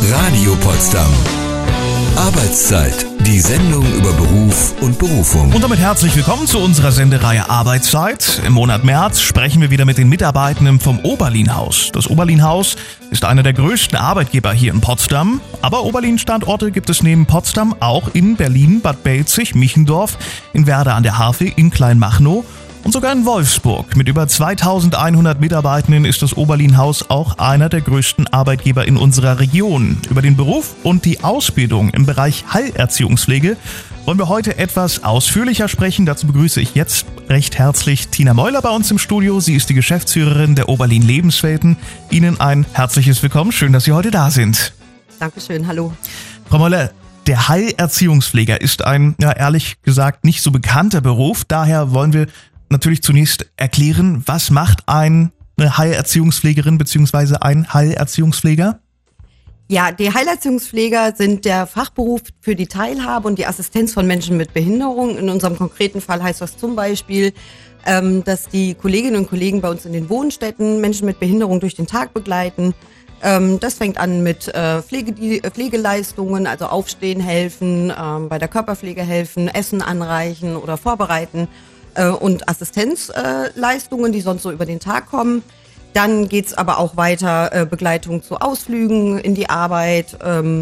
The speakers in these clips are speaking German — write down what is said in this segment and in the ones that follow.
Radio Potsdam. Arbeitszeit. Die Sendung über Beruf und Berufung. Und damit herzlich willkommen zu unserer Sendereihe Arbeitszeit. Im Monat März sprechen wir wieder mit den Mitarbeitenden vom Oberlin-Haus. Das Oberlin-Haus ist einer der größten Arbeitgeber hier in Potsdam. Aber Oberlin-Standorte gibt es neben Potsdam auch in Berlin, Bad Belzig, Michendorf, in Werder an der Havel, in Kleinmachnow und sogar in Wolfsburg. Mit über 2100 Mitarbeitenden ist das Oberlin-Haus auch einer der größten Arbeitgeber in unserer Region. Über den Beruf und die Ausbildung im Bereich Heilerziehungspflege wollen wir heute etwas ausführlicher sprechen. Dazu begrüße ich jetzt recht herzlich Tina Meuler bei uns im Studio. Sie ist die Geschäftsführerin der Oberlin Lebenswelten. Ihnen ein herzliches Willkommen. Schön, dass Sie heute da sind. Dankeschön, hallo. Frau Meuler, der Heilerziehungspfleger ist ein, ehrlich gesagt, nicht so bekannter Beruf. Daher wollen wir natürlich zunächst erklären, was macht eine Heilerziehungspflegerin bzw. ein Heilerziehungspfleger? Ja, die Heilerziehungspfleger sind der Fachberuf für die Teilhabe und die Assistenz von Menschen mit Behinderung. In unserem konkreten Fall heißt das zum Beispiel, dass die Kolleginnen und Kollegen bei uns in den Wohnstätten Menschen mit Behinderung durch den Tag begleiten. Das fängt an mit Pflegeleistungen, also aufstehen helfen, bei der Körperpflege helfen, Essen anreichen oder vorbereiten. Und Assistenzleistungen, die sonst so über den Tag kommen. Dann geht's aber auch weiter, Begleitung zu Ausflügen in die Arbeit.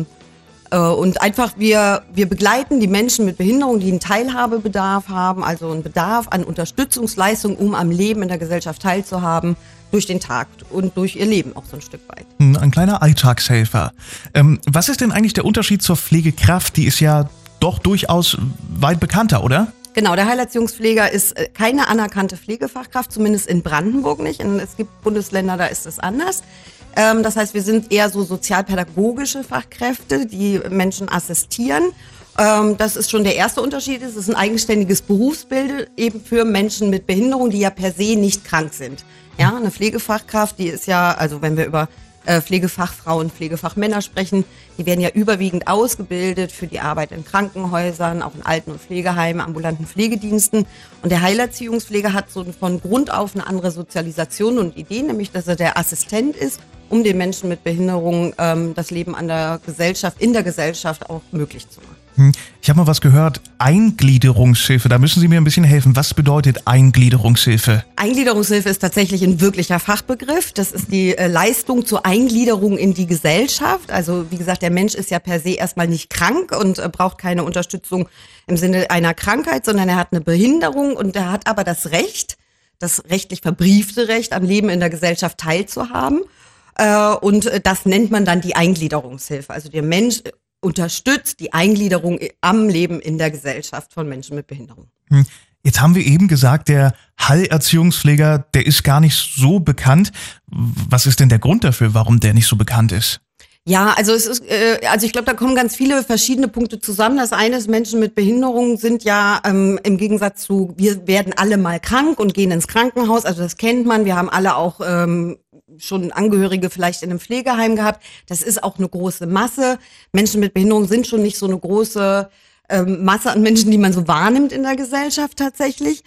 Und einfach wir begleiten die Menschen mit Behinderung, die einen Teilhabebedarf haben, also einen Bedarf an Unterstützungsleistungen, um am Leben in der Gesellschaft teilzuhaben, durch den Tag und durch ihr Leben auch so ein Stück weit. Ein kleiner Alltagshelfer. Was ist denn eigentlich der Unterschied zur Pflegekraft? Die ist ja doch durchaus weit bekannter, oder? Genau, der Heilerziehungspfleger ist keine anerkannte Pflegefachkraft, zumindest in Brandenburg nicht. Es gibt Bundesländer, da ist es anders. Das heißt, wir sind eher so sozialpädagogische Fachkräfte, die Menschen assistieren. Das ist schon der erste Unterschied. Es ist ein eigenständiges Berufsbild eben für Menschen mit Behinderung, die ja per se nicht krank sind. Ja, eine Pflegefachkraft, die ist ja, also wenn wir über Pflegefachfrauen, Pflegefachmänner sprechen, die werden ja überwiegend ausgebildet für die Arbeit in Krankenhäusern, auch in Alten- und Pflegeheimen, ambulanten Pflegediensten. Und der Heilerziehungspfleger hat so von Grund auf eine andere Sozialisation und Idee, nämlich dass er der Assistent ist, um den Menschen mit Behinderung das Leben in der Gesellschaft auch möglich zu machen. Ich habe mal was gehört, Eingliederungshilfe, da müssen Sie mir ein bisschen helfen. Was bedeutet Eingliederungshilfe? Eingliederungshilfe ist tatsächlich ein wirklicher Fachbegriff. Das ist die Leistung zur Eingliederung in die Gesellschaft. Also wie gesagt, der Mensch ist ja per se erstmal nicht krank und braucht keine Unterstützung im Sinne einer Krankheit, sondern er hat eine Behinderung und er hat aber das Recht, das rechtlich verbriefte Recht, am Leben in der Gesellschaft teilzuhaben. Und das nennt man dann die Eingliederungshilfe. Also der Mensch unterstützt die Eingliederung am Leben in der Gesellschaft von Menschen mit Behinderung. Jetzt haben wir eben gesagt, der Heilerziehungspfleger, der ist gar nicht so bekannt. Was ist denn der Grund dafür, warum der nicht so bekannt ist? Ja, also ich glaube, da kommen ganz viele verschiedene Punkte zusammen. Das eine ist, Menschen mit Behinderung sind ja im Gegensatz zu, wir werden alle mal krank und gehen ins Krankenhaus. Also das kennt man. Wir haben alle auch schon Angehörige vielleicht in einem Pflegeheim gehabt. Das ist auch eine große Masse. Menschen mit Behinderung sind schon nicht so eine große Masse an Menschen, die man so wahrnimmt in der Gesellschaft tatsächlich.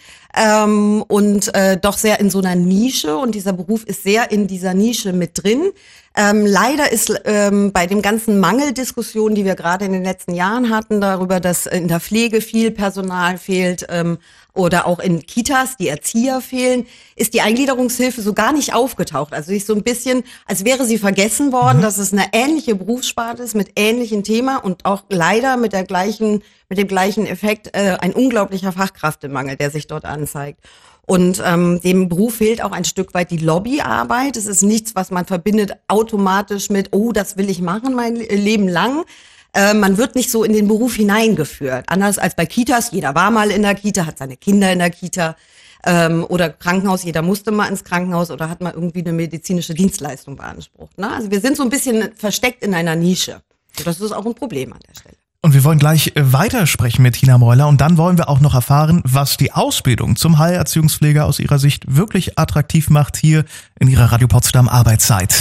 Und doch sehr in so einer Nische. Und dieser Beruf ist sehr in dieser Nische mit drin. Leider ist bei den ganzen Mangeldiskussionen, die wir gerade in den letzten Jahren hatten, darüber, dass in der Pflege viel Personal fehlt oder auch in Kitas die Erzieher fehlen, ist die Eingliederungshilfe so gar nicht aufgetaucht. Also sie ist so ein bisschen, als wäre sie vergessen worden, dass es eine ähnliche Berufssparte ist mit ähnlichem Thema und auch leider mit dem gleichen Effekt ein unglaublicher Fachkräftemangel, der sich dort anzeigt. Und dem Beruf fehlt auch ein Stück weit die Lobbyarbeit. Es ist nichts, was man verbindet automatisch mit, oh, das will ich machen mein Leben lang. Man wird nicht so in den Beruf hineingeführt. Anders als bei Kitas, jeder war mal in der Kita, hat seine Kinder in der Kita. Oder Krankenhaus, jeder musste mal ins Krankenhaus oder hat mal irgendwie eine medizinische Dienstleistung beansprucht. Ne? Also wir sind so ein bisschen versteckt in einer Nische. Und das ist auch ein Problem an der Stelle. Und wir wollen gleich weitersprechen mit Tina Meuler und dann wollen wir auch noch erfahren, was die Ausbildung zum Heilerziehungspfleger aus ihrer Sicht wirklich attraktiv macht hier in ihrer Radio Potsdam Arbeitszeit.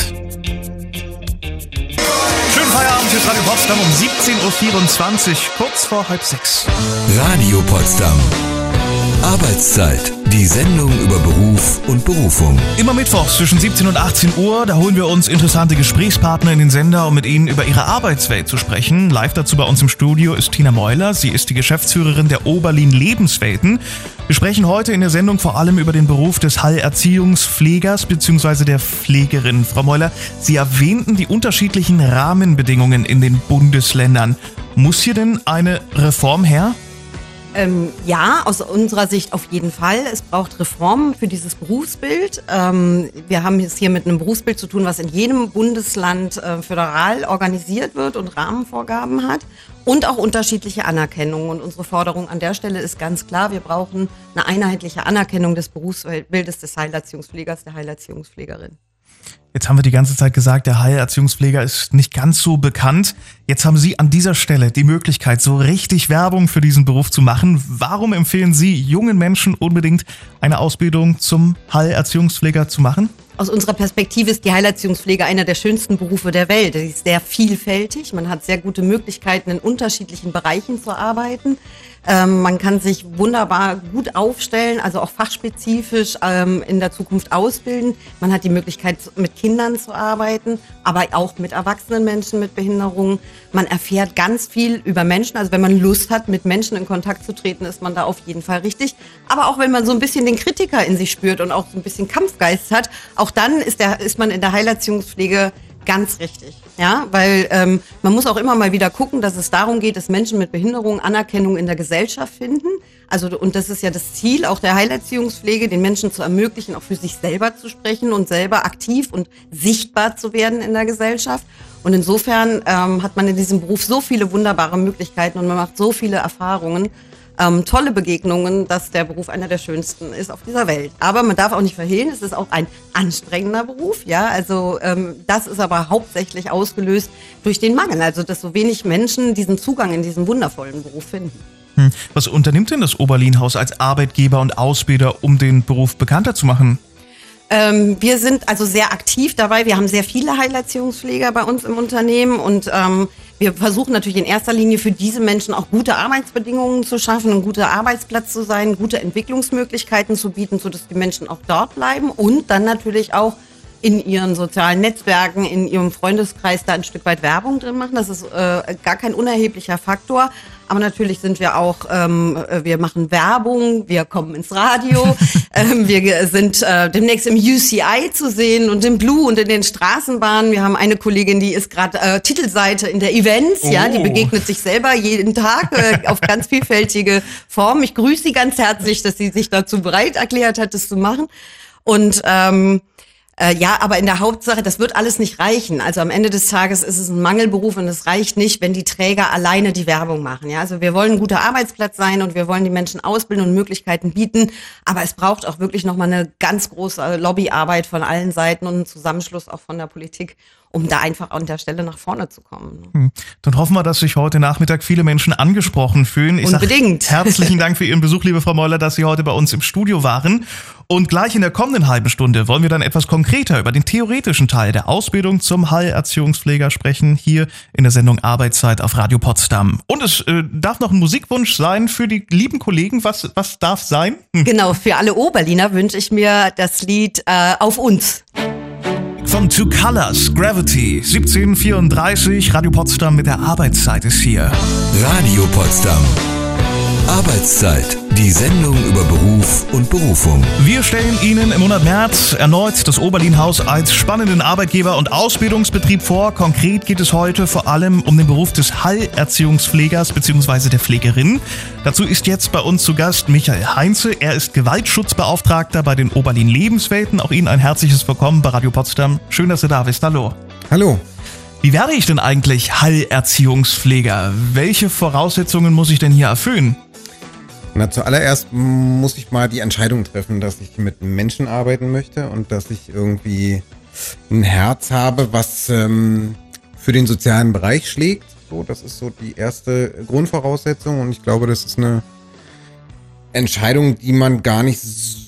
Schönen Feierabend, hier ist Radio Potsdam um 17.24 Uhr, kurz vor 5:30. Radio Potsdam. Arbeitszeit, die Sendung über Beruf und Berufung. Immer mittwochs zwischen 17 und 18 Uhr, da holen wir uns interessante Gesprächspartner in den Sender, um mit ihnen über ihre Arbeitswelt zu sprechen. Live dazu bei uns im Studio ist Tina Meuler. Sie ist die Geschäftsführerin der Oberlin Lebenswelten. Wir sprechen heute in der Sendung vor allem über den Beruf des Heilerziehungspflegers bzw. der Pflegerin. Frau Meuler, Sie erwähnten die unterschiedlichen Rahmenbedingungen in den Bundesländern. Muss hier denn eine Reform her? Ja, aus unserer Sicht auf jeden Fall. Es braucht Reformen für dieses Berufsbild. Wir haben es hier mit einem Berufsbild zu tun, was in jedem Bundesland föderal organisiert wird und Rahmenvorgaben hat und auch unterschiedliche Anerkennungen. Und unsere Forderung an der Stelle ist ganz klar, wir brauchen eine einheitliche Anerkennung des Berufsbildes des Heilerziehungspflegers, der Heilerziehungspflegerin. Jetzt haben wir die ganze Zeit gesagt, der Heilerziehungspfleger ist nicht ganz so bekannt. Jetzt haben Sie an dieser Stelle die Möglichkeit, so richtig Werbung für diesen Beruf zu machen. Warum empfehlen Sie jungen Menschen unbedingt eine Ausbildung zum Heilerziehungspfleger zu machen? Aus unserer Perspektive ist die Heilerziehungspflege einer der schönsten Berufe der Welt. Sie ist sehr vielfältig. Man hat sehr gute Möglichkeiten, in unterschiedlichen Bereichen zu arbeiten. Man kann sich wunderbar gut aufstellen, also auch fachspezifisch in der Zukunft ausbilden. Man hat die Möglichkeit, mit Kindern zu arbeiten, aber auch mit erwachsenen Menschen mit Behinderungen. Man erfährt ganz viel über Menschen. Also wenn man Lust hat, mit Menschen in Kontakt zu treten, ist man da auf jeden Fall richtig. Aber auch wenn man so ein bisschen den Kritiker in sich spürt und auch so ein bisschen Kampfgeist hat, auch dann ist man in der Heilerziehungspflege ganz richtig, ja, weil man muss auch immer mal wieder gucken, dass es darum geht, dass Menschen mit Behinderung Anerkennung in der Gesellschaft finden. Also und das ist ja das Ziel auch der Heilerziehungspflege, den Menschen zu ermöglichen, auch für sich selber zu sprechen und selber aktiv und sichtbar zu werden in der Gesellschaft. Und insofern hat man in diesem Beruf so viele wunderbare Möglichkeiten und man macht so viele Erfahrungen. Tolle Begegnungen, dass der Beruf einer der schönsten ist auf dieser Welt. Aber man darf auch nicht verhehlen, es ist auch ein anstrengender Beruf, ja. Also das ist aber hauptsächlich ausgelöst durch den Mangel, also dass so wenig Menschen diesen Zugang in diesen wundervollen Beruf finden. Was unternimmt denn das Oberlin-Haus als Arbeitgeber und Ausbilder, um den Beruf bekannter zu machen? Wir sind also sehr aktiv dabei. Wir haben sehr viele Heilerziehungspfleger bei uns im Unternehmen und wir versuchen natürlich in erster Linie für diese Menschen auch gute Arbeitsbedingungen zu schaffen, ein guter Arbeitsplatz zu sein, gute Entwicklungsmöglichkeiten zu bieten, sodass die Menschen auch dort bleiben und dann natürlich auch in ihren sozialen Netzwerken, in ihrem Freundeskreis da ein Stück weit Werbung drin machen. Das ist gar kein unerheblicher Faktor. Aber natürlich sind wir auch, wir machen Werbung, wir kommen ins Radio, wir sind demnächst im UCI zu sehen und im Blue und in den Straßenbahnen. Wir haben eine Kollegin, die ist gerade Titelseite in der Events, ja, die begegnet sich selber jeden Tag auf ganz vielfältige Formen. Ich grüße sie ganz herzlich, dass sie sich dazu bereit erklärt hat, das zu machen. Und ja, aber in der Hauptsache, das wird alles nicht reichen. Also am Ende des Tages ist es ein Mangelberuf und es reicht nicht, wenn die Träger alleine die Werbung machen. Ja, also wir wollen ein guter Arbeitsplatz sein und wir wollen die Menschen ausbilden und Möglichkeiten bieten. Aber es braucht auch wirklich nochmal eine ganz große Lobbyarbeit von allen Seiten und einen Zusammenschluss auch von der Politik, um da einfach an der Stelle nach vorne zu kommen. Dann hoffen wir, dass sich heute Nachmittag viele Menschen angesprochen fühlen. Unbedingt. Herzlichen Dank für Ihren Besuch, liebe Frau Meuler, dass Sie heute bei uns im Studio waren. Und gleich in der kommenden halben Stunde wollen wir dann etwas konkreter über den theoretischen Teil der Ausbildung zum Heilerziehungspfleger sprechen, hier in der Sendung Arbeitszeit auf Radio Potsdam. Und es darf noch ein Musikwunsch sein für die lieben Kollegen. Was darf sein? Genau, für alle Oberliner wünsche ich mir das Lied Auf uns. Von Two Colors, Gravity, 1734, Radio Potsdam mit der Arbeitszeit ist hier. Radio Potsdam. Arbeitszeit, die Sendung über Beruf und Berufung. Wir stellen Ihnen im Monat März erneut das Oberlin-Haus als spannenden Arbeitgeber und Ausbildungsbetrieb vor. Konkret geht es heute vor allem um den Beruf des Heilerziehungspflegers bzw. der Pflegerin. Dazu ist jetzt bei uns zu Gast Michael Heinze. Er ist Gewaltschutzbeauftragter bei den Oberlin Lebenswelten. Auch Ihnen ein herzliches Willkommen bei Radio Potsdam. Schön, dass du da bist. Hallo. Hallo. Wie werde ich denn eigentlich Heilerziehungspfleger? Welche Voraussetzungen muss ich denn hier erfüllen? Na, zuallererst muss ich mal die Entscheidung treffen, dass ich mit Menschen arbeiten möchte und dass ich irgendwie ein Herz habe, was für den sozialen Bereich schlägt. So, das ist so die erste Grundvoraussetzung und ich glaube, das ist eine Entscheidung, die man gar nicht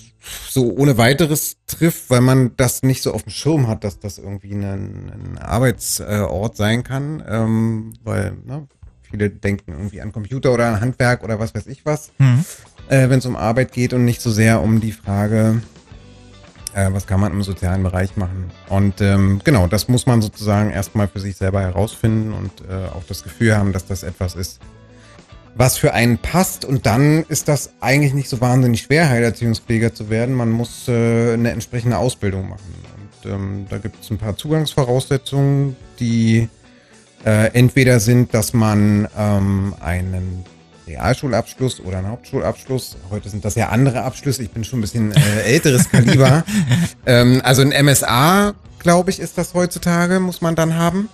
so ohne weiteres trifft, weil man das nicht so auf dem Schirm hat, dass das irgendwie ein Arbeitsort sein kann, weil viele denken irgendwie an Computer oder an Handwerk oder was weiß ich was, wenn es um Arbeit geht und nicht so sehr um die Frage, was kann man im sozialen Bereich machen. Und genau, das muss man sozusagen erstmal für sich selber herausfinden und auch das Gefühl haben, dass das etwas ist, was für einen passt. Und dann ist das eigentlich nicht so wahnsinnig schwer, Heilerziehungspfleger zu werden. Man muss eine entsprechende Ausbildung machen. Und da gibt es ein paar Zugangsvoraussetzungen, die entweder sind, dass man einen Realschulabschluss oder einen Hauptschulabschluss, heute sind das ja andere Abschlüsse, ich bin schon ein bisschen älteres Kaliber, also ein MSA, glaube ich, ist das heutzutage, muss man dann haben.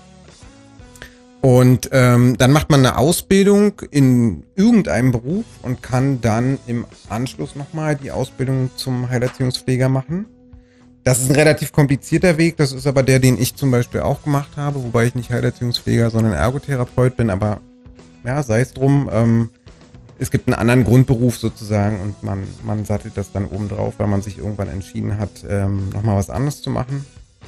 Und dann macht man eine Ausbildung in irgendeinem Beruf und kann dann im Anschluss nochmal die Ausbildung zum Heilerziehungspfleger machen. Das ist ein relativ komplizierter Weg, das ist aber der, den ich zum Beispiel auch gemacht habe, wobei ich nicht Heilerziehungspfleger, sondern Ergotherapeut bin, aber ja, sei es drum. Es gibt einen anderen Grundberuf sozusagen und man sattelt das dann oben drauf, weil man sich irgendwann entschieden hat, nochmal was anderes zu machen.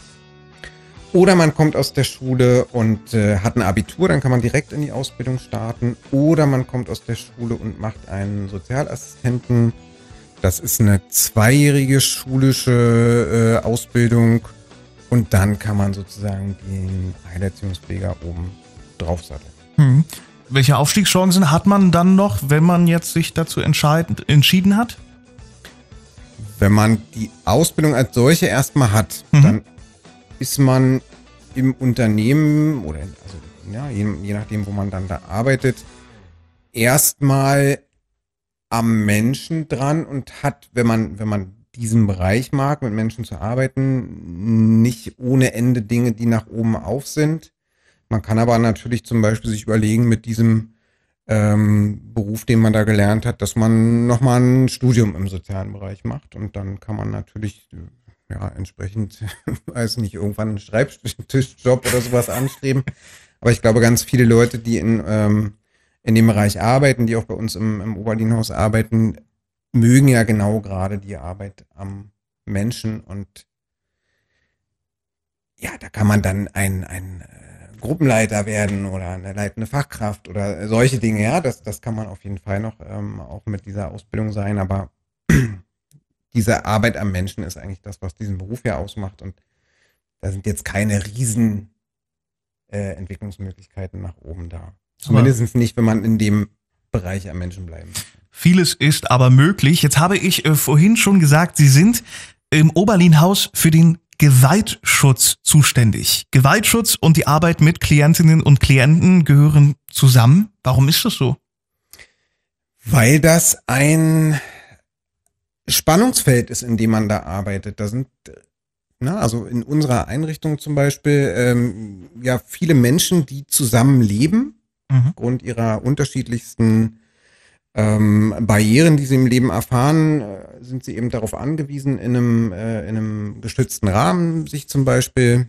Oder man kommt aus der Schule und hat ein Abitur, dann kann man direkt in die Ausbildung starten. Oder man kommt aus der Schule und macht einen Sozialassistenten. Das ist eine 2-jährige schulische Ausbildung und dann kann man sozusagen den Heilerziehungspfleger oben draufsatteln. Welche Aufstiegschancen hat man dann noch, wenn man jetzt sich dazu entschieden hat? Wenn man die Ausbildung als solche erstmal hat, dann ist man im Unternehmen oder also, ja, je nachdem, wo man dann da arbeitet, erstmal am Menschen dran und hat, wenn man diesen Bereich mag, mit Menschen zu arbeiten, nicht ohne Ende Dinge, die nach oben auf sind. Man kann aber natürlich zum Beispiel sich überlegen mit diesem Beruf, den man da gelernt hat, dass man nochmal ein Studium im sozialen Bereich macht und dann kann man natürlich entsprechend, weiß nicht, irgendwann einen Schreibtischjob oder sowas anstreben. Aber ich glaube, ganz viele Leute, die in dem Bereich arbeiten, die auch bei uns im Oberlinhaus arbeiten, mögen ja genau gerade die Arbeit am Menschen und ja, da kann man dann ein Gruppenleiter werden oder eine leitende Fachkraft oder solche Dinge, ja, das kann man auf jeden Fall noch auch mit dieser Ausbildung sein, aber diese Arbeit am Menschen ist eigentlich das, was diesen Beruf ja ausmacht und da sind jetzt keine riesen Entwicklungsmöglichkeiten nach oben da. Zumindest nicht, wenn man in dem Bereich am Menschen bleiben möchte. Vieles ist aber möglich. Jetzt habe ich vorhin schon gesagt, Sie sind im Oberlinhaus für den Gewaltschutz zuständig. Gewaltschutz und die Arbeit mit Klientinnen und Klienten gehören zusammen. Warum ist das so? Weil das ein Spannungsfeld ist, in dem man da arbeitet. Da sind, also in unserer Einrichtung zum Beispiel, viele Menschen, die zusammen leben, aufgrund ihrer unterschiedlichsten Barrieren, die sie im Leben erfahren, sind sie eben darauf angewiesen, in einem geschützten Rahmen sich zum Beispiel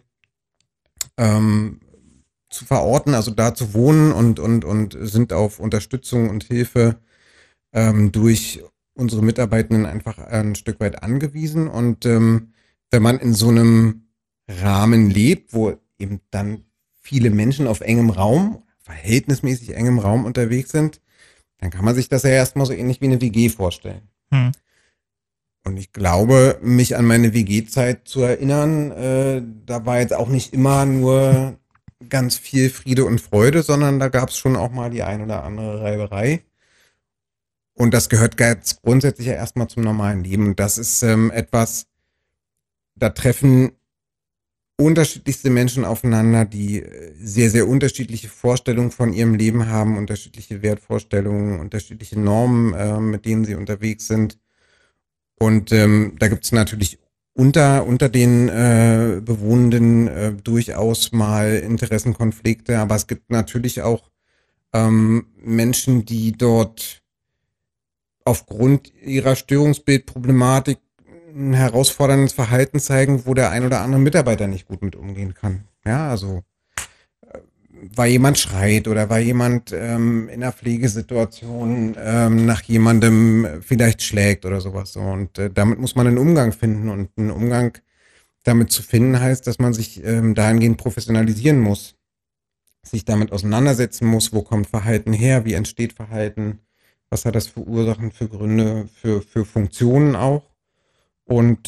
zu verorten, also da zu wohnen und sind auf Unterstützung und Hilfe durch unsere Mitarbeitenden einfach ein Stück weit angewiesen. Und wenn man in so einem Rahmen lebt, wo eben dann viele Menschen auf engem Raum, verhältnismäßig engem Raum unterwegs sind, dann kann man sich das ja erstmal so ähnlich wie eine WG vorstellen. Und ich glaube, mich an meine WG-Zeit zu erinnern, da war jetzt auch nicht immer nur ganz viel Friede und Freude, sondern da gab es schon auch mal die ein oder andere Reiberei. Und das gehört ganz grundsätzlich ja erstmal zum normalen Leben. Und das ist etwas, da treffen unterschiedlichste Menschen aufeinander, die sehr, sehr unterschiedliche Vorstellungen von ihrem Leben haben, unterschiedliche Wertvorstellungen, unterschiedliche Normen, mit denen sie unterwegs sind. Und da gibt es natürlich unter den Bewohnenden durchaus mal Interessenkonflikte, aber es gibt natürlich auch Menschen, die dort aufgrund ihrer Störungsbildproblematik ein herausforderndes Verhalten zeigen, wo der ein oder andere Mitarbeiter nicht gut mit umgehen kann. Ja, also weil jemand schreit oder weil jemand in einer Pflegesituation nach jemandem vielleicht schlägt oder sowas. So. Und damit muss man einen Umgang finden. Und einen Umgang damit zu finden heißt, dass man sich dahingehend professionalisieren muss. sich damit auseinandersetzen muss, wo kommt Verhalten her, wie entsteht Verhalten, was hat das für Ursachen, für Gründe, für Funktionen auch. Und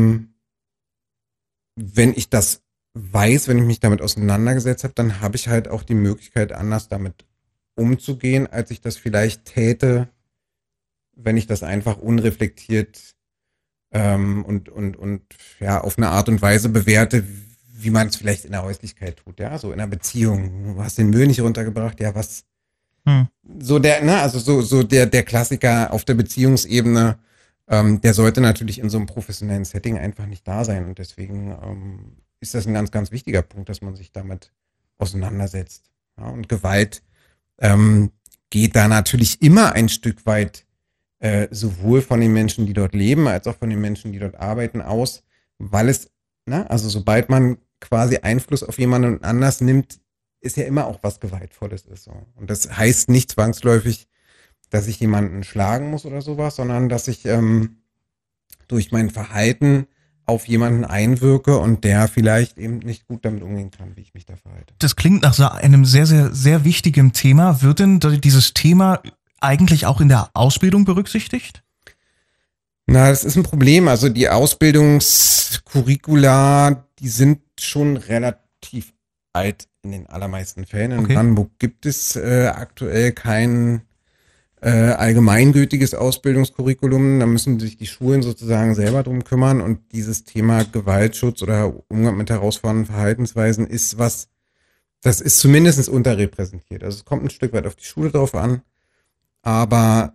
wenn ich das weiß, wenn ich mich damit auseinandergesetzt habe, dann habe ich halt auch die Möglichkeit, anders damit umzugehen, als ich das vielleicht täte, wenn ich das einfach unreflektiert und ja auf eine Art und Weise bewerte, wie man es vielleicht in der Häuslichkeit tut, ja, so in einer Beziehung. Du hast den Müll nicht runtergebracht, ja, was? So der, ne, also so der Klassiker auf der Beziehungsebene, der sollte natürlich in so einem professionellen Setting einfach nicht da sein. Und deswegen ist das ein ganz, ganz wichtiger Punkt, dass man sich damit auseinandersetzt. Ja, und Gewalt geht da natürlich immer ein Stück weit sowohl von den Menschen, die dort leben, als auch von den Menschen, die dort arbeiten, aus, weil es, ne, also sobald man quasi Einfluss auf jemanden anders nimmt, ist ja immer auch was Gewaltvolles ist. So. Und das heißt nicht zwangsläufig, dass ich jemanden schlagen muss oder sowas, sondern dass ich durch mein Verhalten auf jemanden einwirke und der vielleicht eben nicht gut damit umgehen kann, wie ich mich da verhalte. Das klingt nach so einem sehr, sehr, sehr wichtigen Thema. Wird denn dieses Thema eigentlich auch in der Ausbildung berücksichtigt? Na, das ist ein Problem. Also die Ausbildungscurricula, die sind schon relativ alt in den allermeisten Fällen. In Brandenburg gibt es aktuell kein allgemeingültiges Ausbildungscurriculum. Da müssen sich die Schulen sozusagen selber drum kümmern. Und dieses Thema Gewaltschutz oder Umgang mit herausfordernden Verhaltensweisen ist das ist zumindest unterrepräsentiert. Also es kommt ein Stück weit auf die Schule drauf an. Aber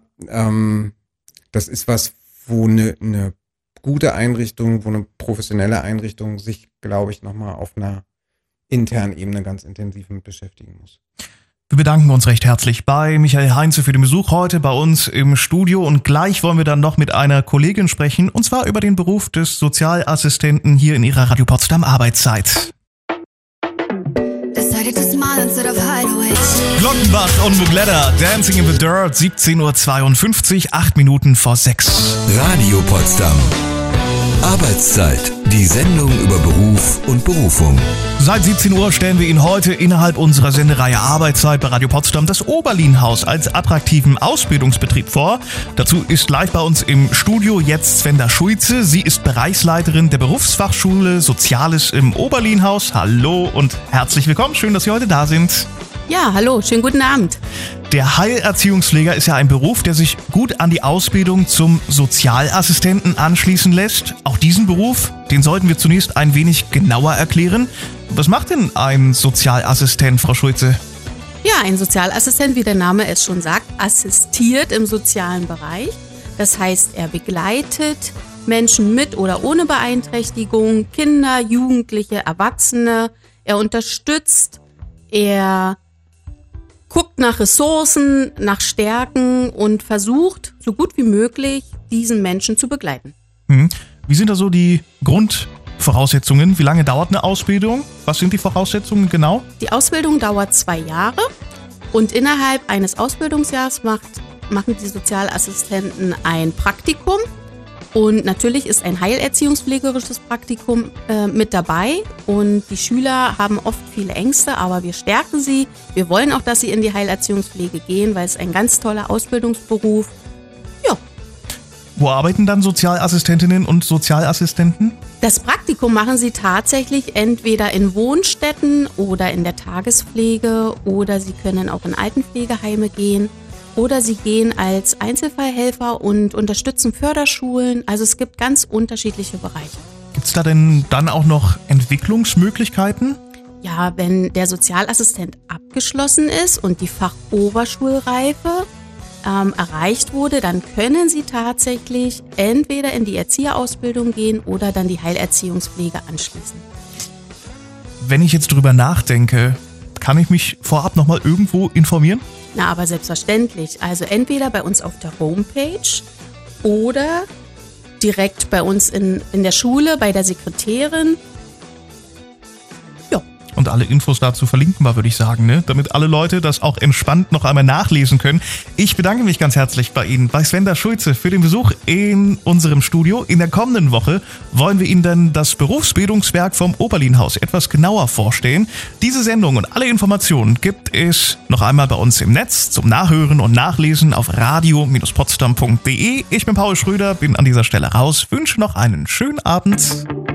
das ist was, wo eine gute Einrichtung, wo eine professionelle Einrichtung sich, glaube ich, nochmal auf einer internen Ebene ganz intensiv mit beschäftigen muss. Wir bedanken uns recht herzlich bei Michael Heinze für den Besuch heute bei uns im Studio und gleich wollen wir dann noch mit einer Kollegin sprechen und zwar über den Beruf des Sozialassistenten hier in ihrer Radio Potsdam Arbeitszeit. Glockenbach und Mugledder, Dancing in the Dirt, 17:52 Uhr, 8 Minuten vor 6. Radio Potsdam. Arbeitszeit. Die Sendung über Beruf und Berufung. Seit 17 Uhr stellen wir Ihnen heute innerhalb unserer Sendereihe Arbeitszeit bei Radio Potsdam das Oberlin-Haus als attraktiven Ausbildungsbetrieb vor. Dazu ist live bei uns im Studio jetzt Svenda Schulze. Sie ist Bereichsleiterin der Berufsfachschule Soziales im Oberlin-Haus. Hallo und herzlich willkommen. Schön, dass Sie heute da sind. Ja, hallo, schönen guten Abend. Der Heilerziehungspfleger ist ja ein Beruf, der sich gut an die Ausbildung zum Sozialassistenten anschließen lässt. Auch diesen Beruf, den sollten wir zunächst ein wenig genauer erklären. Was macht denn ein Sozialassistent, Frau Schulze? Ja, ein Sozialassistent, wie der Name es schon sagt, assistiert im sozialen Bereich. Das heißt, er begleitet Menschen mit oder ohne Beeinträchtigung, Kinder, Jugendliche, Erwachsene. Er unterstützt, er guckt nach Ressourcen, nach Stärken und versucht, so gut wie möglich, diesen Menschen zu begleiten. Wie sind da so die Grundvoraussetzungen? Wie lange dauert eine Ausbildung? Was sind die Voraussetzungen genau? Die Ausbildung dauert 2 Jahre und innerhalb eines Ausbildungsjahres machen die Sozialassistenten ein Praktikum. Und natürlich ist ein heilerziehungspflegerisches Praktikum mit dabei und die Schüler haben oft viele Ängste, aber wir stärken sie. Wir wollen auch, dass sie in die Heilerziehungspflege gehen, weil es ein ganz toller Ausbildungsberuf. Ja. Wo arbeiten dann Sozialassistentinnen und Sozialassistenten? Das Praktikum machen sie tatsächlich entweder in Wohnstätten oder in der Tagespflege oder sie können auch in Altenpflegeheime gehen. Oder sie gehen als Einzelfallhelfer und unterstützen Förderschulen. Also es gibt ganz unterschiedliche Bereiche. Gibt es da denn dann auch noch Entwicklungsmöglichkeiten? Ja, wenn der Sozialassistent abgeschlossen ist und die Fachoberschulreife erreicht wurde, dann können sie tatsächlich entweder in die Erzieherausbildung gehen oder dann die Heilerziehungspflege anschließen. Wenn ich jetzt drüber nachdenke, kann ich mich vorab nochmal irgendwo informieren? Na, aber selbstverständlich. Also entweder bei uns auf der Homepage oder direkt bei uns in der Schule, bei der Sekretärin. Ja. Und alle Infos dazu verlinken wir, würde ich sagen, ne? Damit alle Leute das auch entspannt noch einmal nachlesen können. Ich bedanke mich ganz herzlich bei Ihnen, bei Svenda Schulze, für den Besuch in unserem Studio. In der kommenden Woche wollen wir Ihnen dann das Berufsbildungswerk vom Oberlin-Haus etwas genauer vorstellen. Diese Sendung und alle Informationen gibt es noch einmal bei uns im Netz zum Nachhören und Nachlesen auf radio-potsdam.de. Ich bin Paul Schröder, bin an dieser Stelle raus, wünsche noch einen schönen Abend.